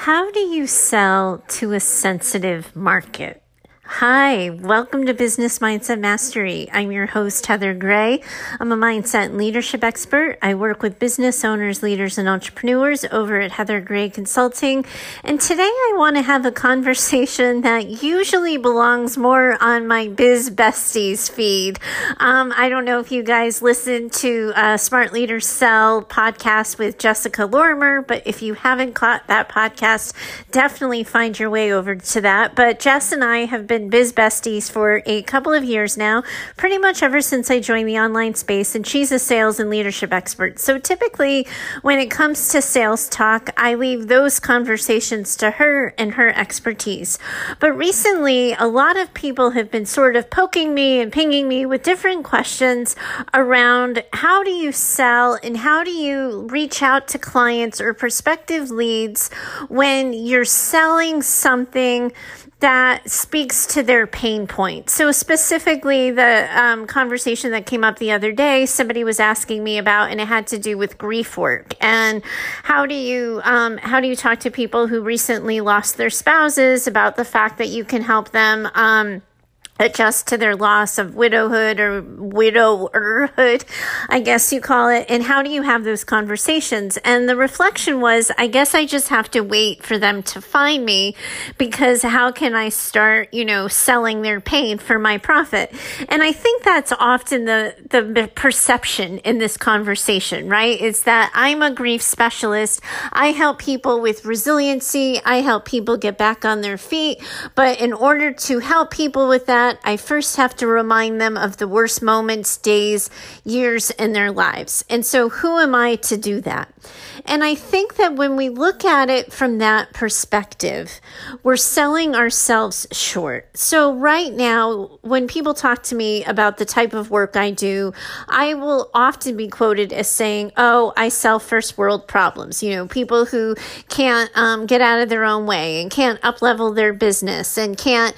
How do you sell to a sensitive market? Hi, welcome to Business Mindset Mastery. I'm your host, Heather Gray. I'm a mindset and leadership expert. I work with business owners, leaders, and entrepreneurs over at Heather Gray Consulting. And today I want to have a conversation that usually belongs more on my Biz Besties feed. I don't know if you guys listen to Smart Leaders Sell podcast with Jessica Lorimer, but if you haven't caught that podcast, definitely find your way over to that. But Jess and I have been Biz Besties for a couple of years now, pretty much ever since I joined the online space, and she's a sales and leadership expert. So typically when it comes to sales talk, I leave those conversations to her and her expertise. But recently, a lot of people have been sort of poking me and pinging me with different questions around how do you sell and how do you reach out to clients or prospective leads when you're selling something that speaks to their pain point. So specifically, the conversation that came up the other day, somebody was asking me about, and it had to do with grief work. And how do you talk to people who recently lost their spouses about the fact that you can help them adjust to their loss of widowhood or widowerhood, I guess you call it. And how do you have those conversations? And the reflection was, I guess I just have to wait for them to find me, because how can I start, selling their pain for my profit? And I think that's often the perception in this conversation, right? It's that I'm a grief specialist. I help people with resiliency. I help people get back on their feet. But in order to help people with that, I first have to remind them of the worst moments, days, years in their lives. And so who am I to do that? And I think that when we look at it from that perspective, we're selling ourselves short. So right now, when people talk to me about the type of work I do, I will often be quoted as saying, oh, I sell first world problems. People who can't get out of their own way and can't up-level their business and can't,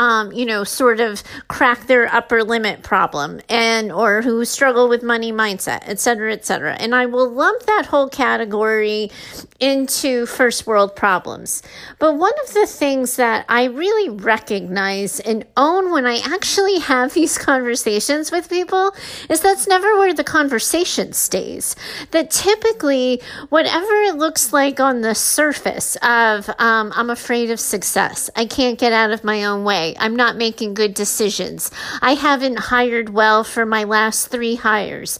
sort of crack their upper limit problem, and or who struggle with money mindset, et cetera, et cetera. And I will lump that whole category into first world problems. But one of the things that I really recognize and own when I actually have these conversations with people is that's never where the conversation stays. That typically, whatever it looks like on the surface of, I'm afraid of success, I can't get out of my own way, I'm not making good decisions, I haven't hired well for my last 3 hires.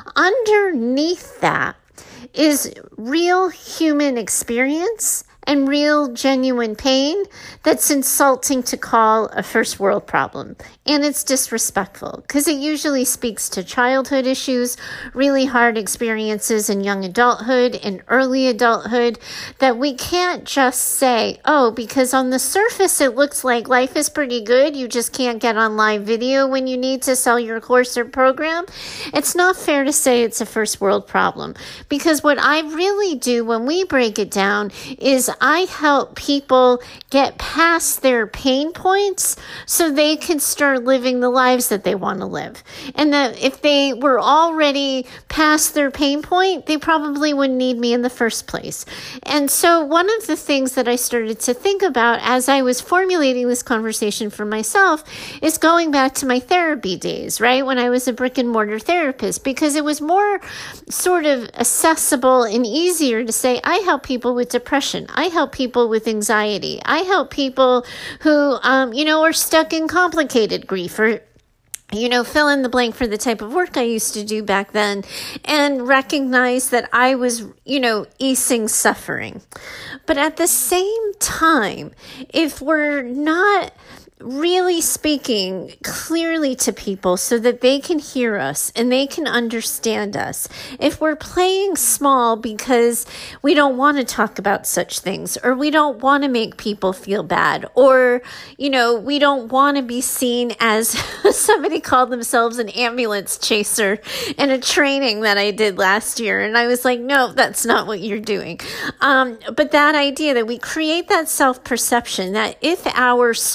Underneath that is real human experience and real genuine pain that's insulting to call a first world problem. And it's disrespectful because it usually speaks to childhood issues, really hard experiences in young adulthood and early adulthood, that we can't just say, oh, because on the surface it looks like life is pretty good, you just can't get on live video when you need to sell your course or program. It's not fair to say it's a first world problem, because what I really do when we break it down is I help people get past their pain points so they can start living the lives that they want to live. And that if they were already past their pain point, they probably wouldn't need me in the first place. And so one of the things that I started to think about as I was formulating this conversation for myself is going back to my therapy days, right? When I was a brick and mortar therapist, because it was more sort of accessible and easier to say, I help people with depression. I help people with anxiety. I help people who, are stuck in complicated grief, or fill in the blank for the type of work I used to do back then, and recognize that I was, easing suffering. But at the same time, if we're not really speaking clearly to people so that they can hear us and they can understand us, if we're playing small because we don't want to talk about such things, or we don't want to make people feel bad, or, we don't want to be seen as somebody called themselves an ambulance chaser in a training that I did last year. And I was like, no, that's not what you're doing. But that idea that we create that self-perception that if our service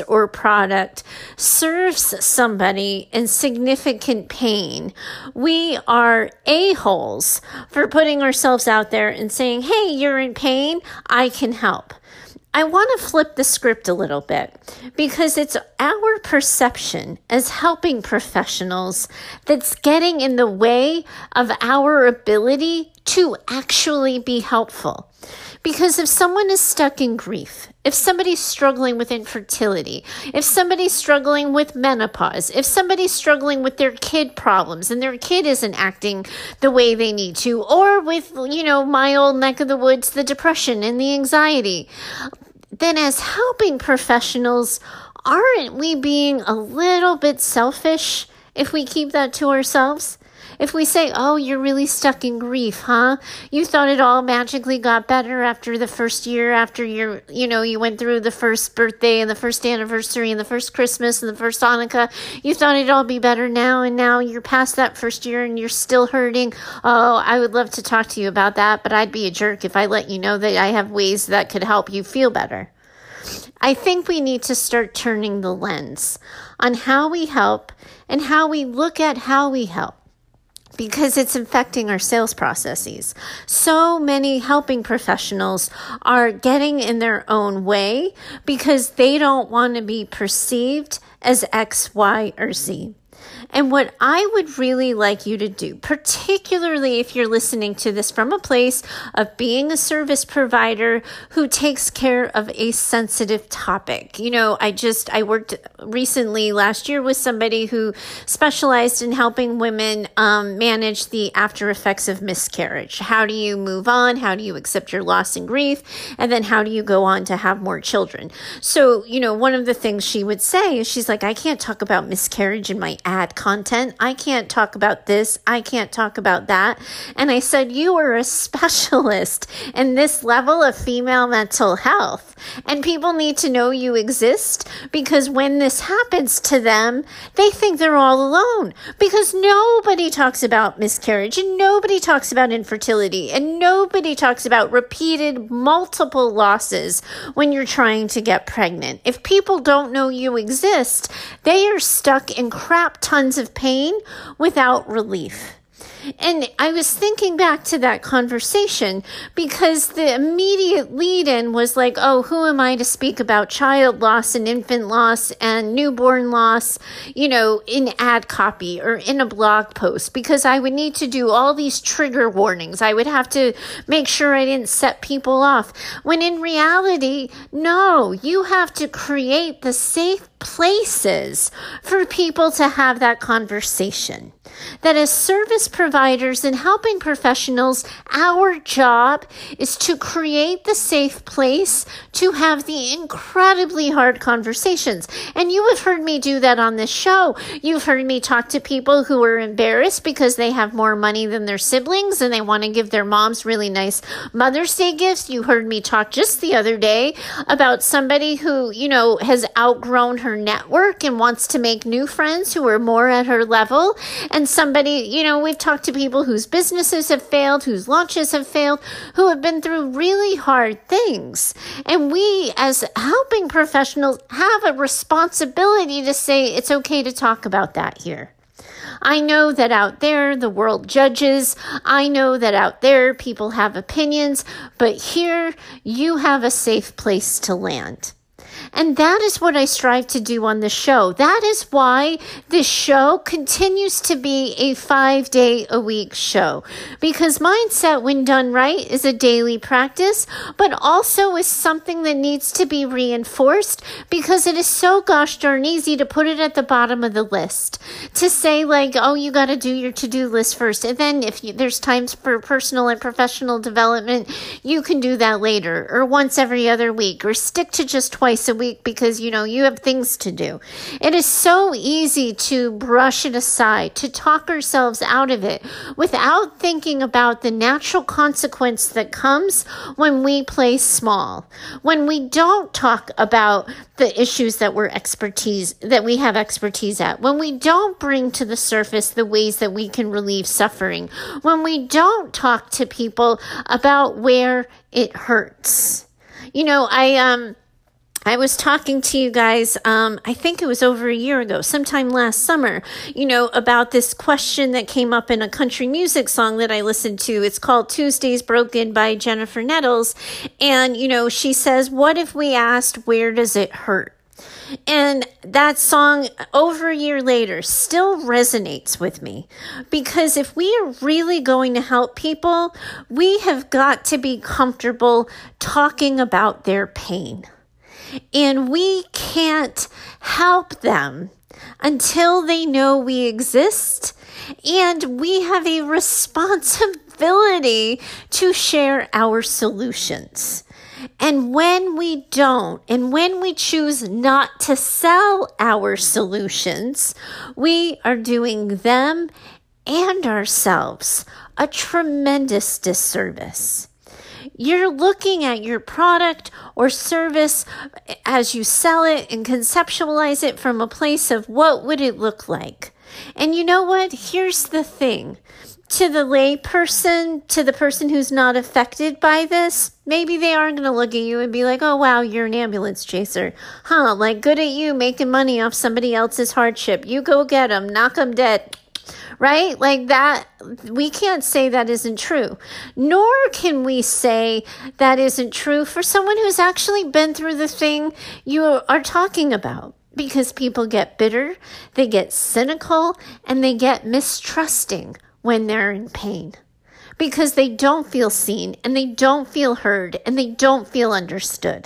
or product serves somebody in significant pain, we are a-holes for putting ourselves out there and saying, hey, you're in pain, I can help. I want to flip the script a little bit because it's our perception as helping professionals that's getting in the way of our ability to actually be helpful. Because if someone is stuck in grief, if somebody's struggling with infertility, if somebody's struggling with menopause, if somebody's struggling with their kid problems and their kid isn't acting the way they need to, or with, my old neck of the woods, the depression and the anxiety, then as helping professionals, aren't we being a little bit selfish if we keep that to ourselves? If we say, oh, you're really stuck in grief, huh? You thought it all magically got better after the first year, after you went through the first birthday and the first anniversary and the first Christmas and the first Hanukkah. You thought it'd all be better now, and now you're past that first year and you're still hurting. Oh, I would love to talk to you about that, but I'd be a jerk if I let you know that I have ways that could help you feel better. I think we need to start turning the lens on how we help and how we look at how we help, because it's affecting our sales processes. So many helping professionals are getting in their own way because they don't want to be perceived as X, Y, or Z. And what I would really like you to do, particularly if you're listening to this from a place of being a service provider who takes care of a sensitive topic. I worked recently last year with somebody who specialized in helping women manage the after effects of miscarriage. How do you move on? How do you accept your loss and grief? And then how do you go on to have more children? So, one of the things she would say is she's like, I can't talk about miscarriage in my ad content. I can't talk about this. I can't talk about that. And I said, you are a specialist in this level of female mental health. And people need to know you exist, because when this happens to them, they think they're all alone, because nobody talks about miscarriage and nobody talks about infertility and nobody talks about repeated multiple losses when you're trying to get pregnant. If people don't know you exist, they are stuck in crap tons of pain without relief. And I was thinking back to that conversation because the immediate lead-in was like, oh, who am I to speak about child loss and infant loss and newborn loss, in ad copy or in a blog post, because I would need to do all these trigger warnings. I would have to make sure I didn't set people off. When in reality, no, you have to create the safe places for people to have that conversation. That as service providers and helping professionals, our job is to create the safe place to have the incredibly hard conversations. And you have heard me do that on this show. You've heard me talk to people who are embarrassed because they have more money than their siblings and they want to give their moms really nice Mother's Day gifts. You heard me talk just the other day about somebody who, has outgrown her network and wants to make new friends who are more at her level. And somebody, we've talked to people whose businesses have failed, whose launches have failed, who have been through really hard things. And we, as helping professionals, have a responsibility to say it's okay to talk about that here. I know that out there, the world judges. I know that out there, people have opinions. But here, you have a safe place to land. And that is what I strive to do on the show. That is why this show continues to be a 5-day-a-week show. Because mindset, when done right, is a daily practice, but also is something that needs to be reinforced because it is so gosh darn easy to put it at the bottom of the list. To say like, oh, you got to do your to-do list first. And then if there's times for personal and professional development, you can do that later or once every other week, or stick to just twice a week because, you have things to do. It is so easy to brush it aside, to talk ourselves out of it without thinking about the natural consequence that comes when we play small, when we don't talk about the issues that we have expertise at, when we don't bring to the surface the ways that we can relieve suffering, when we don't talk to I was talking to you guys, I think it was over a year ago, sometime last summer, about this question that came up in a country music song that I listened to. It's called Tuesdays Broken by Jennifer Nettles. And, she says, what if we asked, where does it hurt? And that song, over a year later, still resonates with me, because if we are really going to help people, we have got to be comfortable talking about their pain. And we can't help them until they know we exist. And we have a responsibility to share our solutions. And when we don't, and when we choose not to sell our solutions, we are doing them and ourselves a tremendous disservice. You're looking at your product or service as you sell it and conceptualize it from a place of what would it look like. And you know what? Here's the thing. To the lay person, to the person who's not affected by this, maybe they are going to look at you and be like, oh, wow, you're an ambulance chaser. Huh, like good at you making money off somebody else's hardship. You go get them, knock them dead. Right? Like that, we can't say that isn't true. Nor can we say that isn't true for someone who's actually been through the thing you are talking about. Because people get bitter, they get cynical, and they get mistrusting when they're in pain. Because they don't feel seen, and they don't feel heard, and they don't feel understood.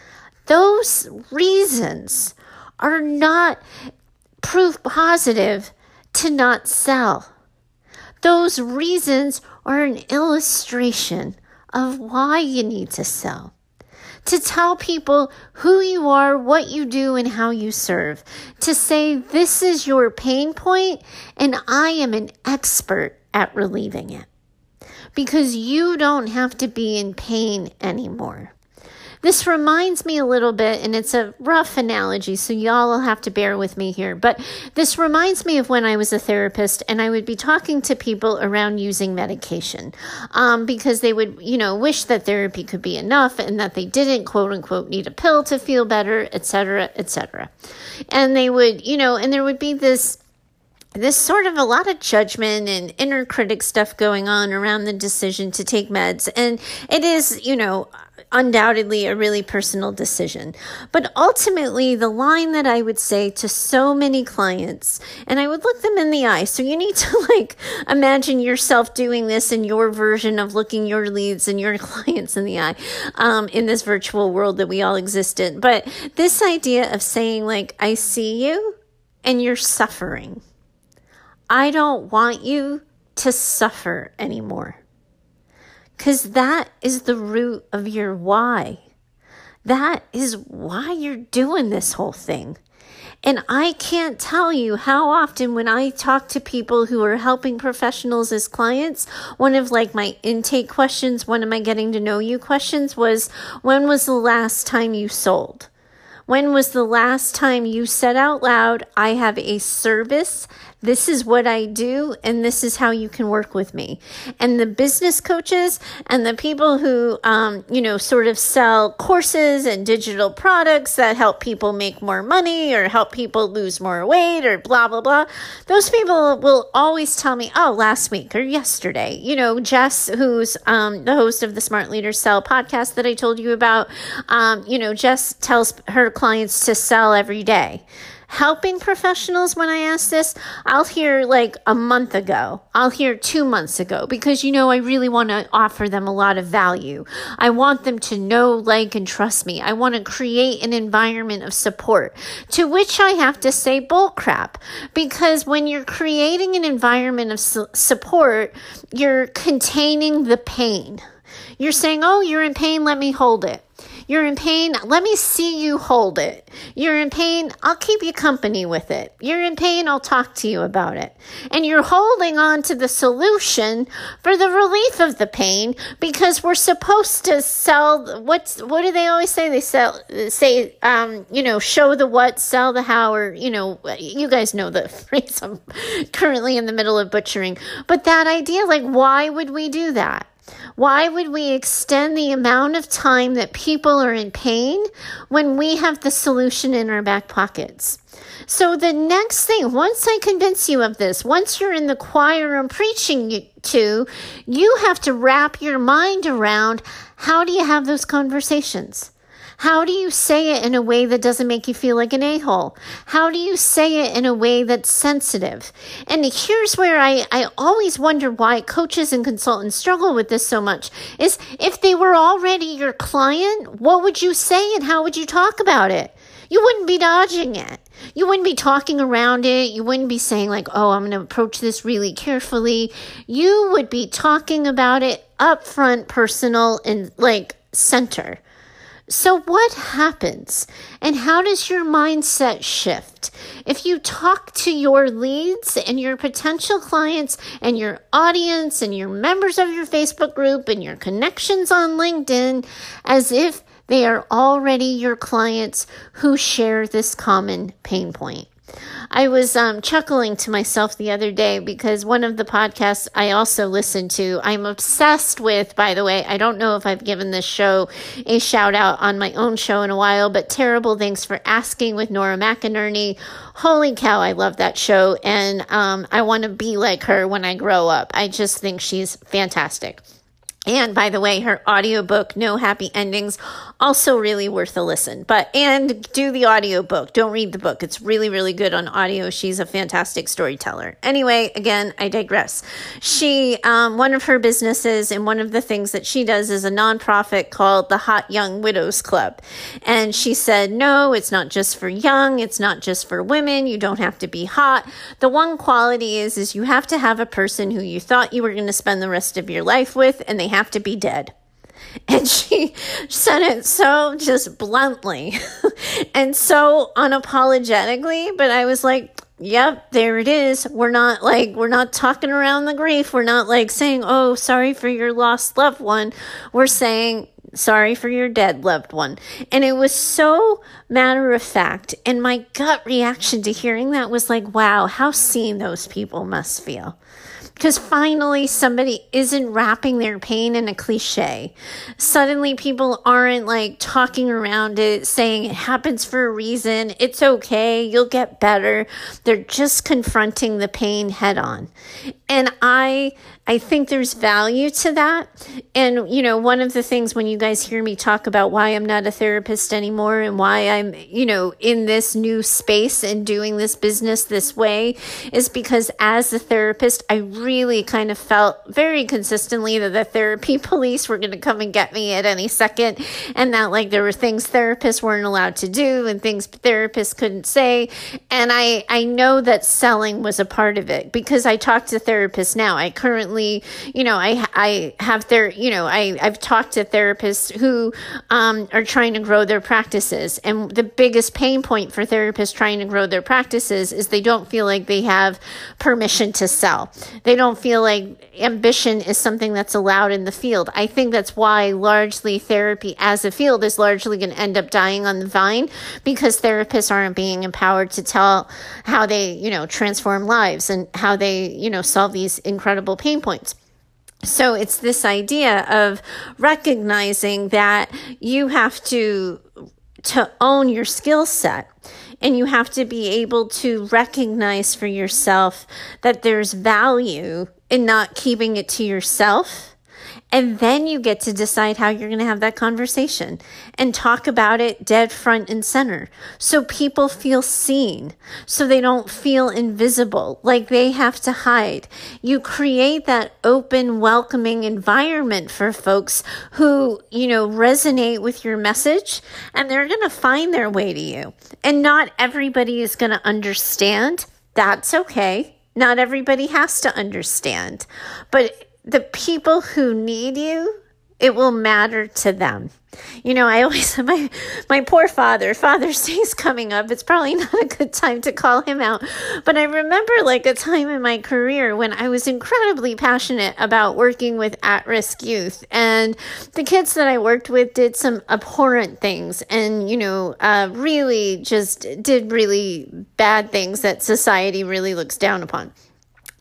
Those reasons are not proof positive to not sell. Those reasons are an illustration of why you need to sell. To tell people who you are, what you do, and how you serve. To say, this is your pain point, and I am an expert at relieving it. Because you don't have to be in pain anymore. This reminds me a little bit, and it's a rough analogy, so y'all will have to bear with me here, but this reminds me of when I was a therapist and I would be talking to people around using medication, because they would, wish that therapy could be enough and that they didn't, quote unquote, need a pill to feel better, etc., etc. And they would, and there would be this sort of a lot of judgment and inner critic stuff going on around the decision to take meds. And it is, undoubtedly a really personal decision. But ultimately, the line that I would say to so many clients, and I would look them in the eye. So you need to imagine yourself doing this in your version of looking your leads and your clients in the eye, in this virtual world that we all exist in. But this idea of saying I see you and you're suffering. I don't want you to suffer anymore. Because that is the root of your why. That is why you're doing this whole thing. And I can't tell you how often when I talk to people who are helping professionals as clients, one of my intake questions, one of my getting to know you questions was, when was the last time you sold? When was the last time you said out loud, I have a service, this is what I do, and this is how you can work with me? And the business coaches and the people who, sort of sell courses and digital products that help people make more money or help people lose more weight or blah, blah, blah. Those people will always tell me, oh, last week or yesterday. Jess, who's the host of the Smart Leaders Sell podcast that I told you about, Jess tells her clients to sell every day. Helping professionals, when I ask this, I'll hear a month ago. I'll hear 2 months ago because, I really want to offer them a lot of value. I want them to know, like, and trust me. I want to create an environment of support, to which I have to say bullcrap, because when you're creating an environment of support, you're containing the pain. You're saying, oh, you're in pain, let me hold it. You're in pain, let me see you hold it. You're in pain, I'll keep you company with it. You're in pain, I'll talk to you about it. And you're holding on to the solution for the relief of the pain, because we're supposed to sell, what do they always say? They show the what, sell the how, or, you guys know the phrase I'm currently in the middle of butchering. But that idea, why would we do that? Why would we extend the amount of time that people are in pain when we have the solution in our back pockets? So the next thing, once I convince you of this, once you're in the choir I'm preaching to, you have to wrap your mind around, how do you have those conversations? How do you say it in a way that doesn't make you feel like an a-hole? How do you say it in a way that's sensitive? And here's where I always wonder why coaches and consultants struggle with this so much, is if they were already your client, what would you say and how would you talk about it? You wouldn't be dodging it. You wouldn't be talking around it. You wouldn't be saying like, oh, I'm going to approach this really carefully. You would be talking about it upfront, personal, and like center. So what happens and how does your mindset shift? If you talk to your leads and your potential clients and your audience and your members of your Facebook group and your connections on LinkedIn as if they are already your clients who share this common pain point. I was chuckling to myself the other day because one of the podcasts I also listen to, I'm obsessed with, by the way, I don't know if I've given this show a shout out on my own show in a while, but Terrible Things for Asking with Nora McInerney. Holy cow, I love that show. And I want to be like her when I grow up. I just think she's fantastic. And by the way, her audiobook, No Happy Endings, also really worth a listen. And do the audiobook. Don't read the book. It's really, really good on audio. She's a fantastic storyteller. Anyway, again, I digress. She, one of her businesses and one of the things that she does is a nonprofit called the Hot Young Widows Club. And she said, no, it's not just for young. It's not just for women. You don't have to be hot. The one quality is you have to have a person who you thought you were going to spend the rest of your life with, and they have to be dead. And she said it so just bluntly and so unapologetically, but I was like, yep, there it is. We're not talking around the grief. We're not like saying, oh, sorry for your lost loved one. We're saying, sorry for your dead loved one. And it was so matter of fact. And my gut reaction to hearing that was like, wow, how seen those people must feel. Because finally somebody isn't wrapping their pain in a cliche. Suddenly people aren't like talking around it, saying it happens for a reason. It's okay. You'll get better. They're just confronting the pain head on. And I think there's value to that. And, you know, one of the things when you guys hear me talk about why I'm not a therapist anymore and why I'm, you know, in this new space and doing this business this way is because as a therapist, I really kind of felt very consistently that the therapy police were going to come and get me at any second. And that like there were things therapists weren't allowed to do and things therapists couldn't say. And I know that selling was a part of it because I talk to therapists now. I currently, you know, I have I've talked to therapists who are trying to grow their practices. And the biggest pain point for therapists trying to grow their practices is they don't feel like they have permission to sell. They don't feel like ambition is something that's allowed in the field. I think that's why largely therapy as a field is largely going to end up dying on the vine because therapists aren't being empowered to tell how they, you know, transform lives and how they, you know, solve these incredible pain points. So it's this idea of recognizing that you have to own your skill set and you have to be able to recognize for yourself that there's value in not keeping it to yourself. And then you get to decide how you're going to have that conversation and talk about it dead front and center. So people feel seen, so they don't feel invisible, like they have to hide. You create that open, welcoming environment for folks who, you know, resonate with your message and they're going to find their way to you. And not everybody is going to understand. That's okay. Not everybody has to understand. But the people who need you, it will matter to them. You know, I always, my poor father, Father's Day's coming up. It's probably not a good time to call him out. But I remember like a time in my career when I was incredibly passionate about working with at-risk youth. And the kids that I worked with did some abhorrent things and, you know, really just did really bad things that society really looks down upon.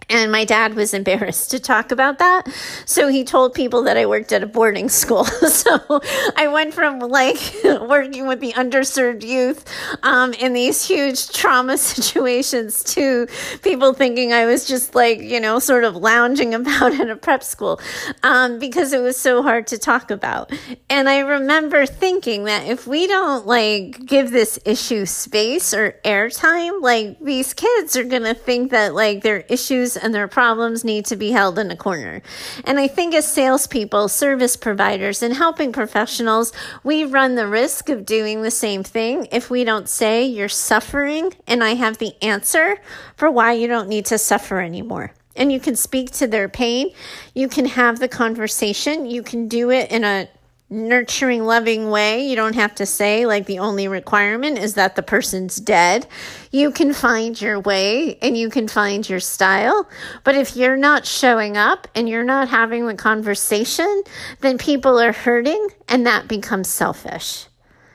And my dad was embarrassed to talk about that. So he told people that I worked at a boarding school. So I went from like working with the underserved youth in these huge trauma situations to people thinking I was just like, sort of lounging about at a prep school because it was so hard to talk about. And I remember thinking that if we don't like give this issue space or airtime, like these kids are going to think that like their issues and their problems need to be held in a corner. And I think as salespeople, service providers, and helping professionals, we run the risk of doing the same thing if we don't say you're suffering and I have the answer for why you don't need to suffer anymore. And you can speak to their pain. You can have the conversation. You can do it in a nurturing, loving way. You don't have to say like the only requirement is that the person's dead. You can find your way and you can find your style. But if you're not showing up and you're not having the conversation, then people are hurting and that becomes selfish.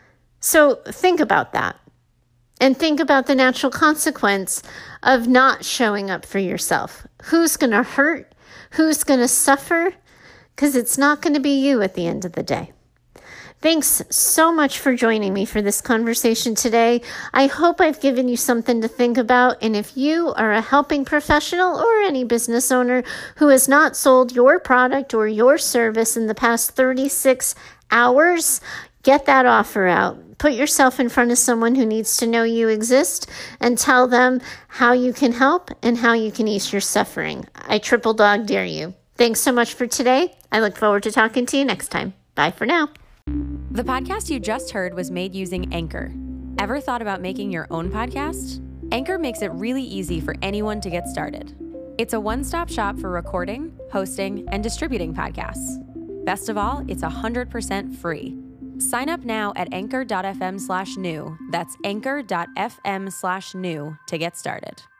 So think about that and think about the natural consequence of not showing up for yourself. Who's going to hurt? Who's going to suffer? Because it's not going to be you at the end of the day. Thanks so much for joining me for this conversation today. I hope I've given you something to think about. And if you are a helping professional or any business owner who has not sold your product or your service in the past 36 hours, get that offer out. Put yourself in front of someone who needs to know you exist and tell them how you can help and how you can ease your suffering. I triple dog dare you. Thanks so much for today. I look forward to talking to you next time. Bye for now. The podcast you just heard was made using Anchor. Ever thought about making your own podcast? Anchor makes it really easy for anyone to get started. It's a one-stop shop for recording, hosting, and distributing podcasts. Best of all, it's 100% free. Sign up now at anchor.fm/new. That's anchor.fm/new to get started.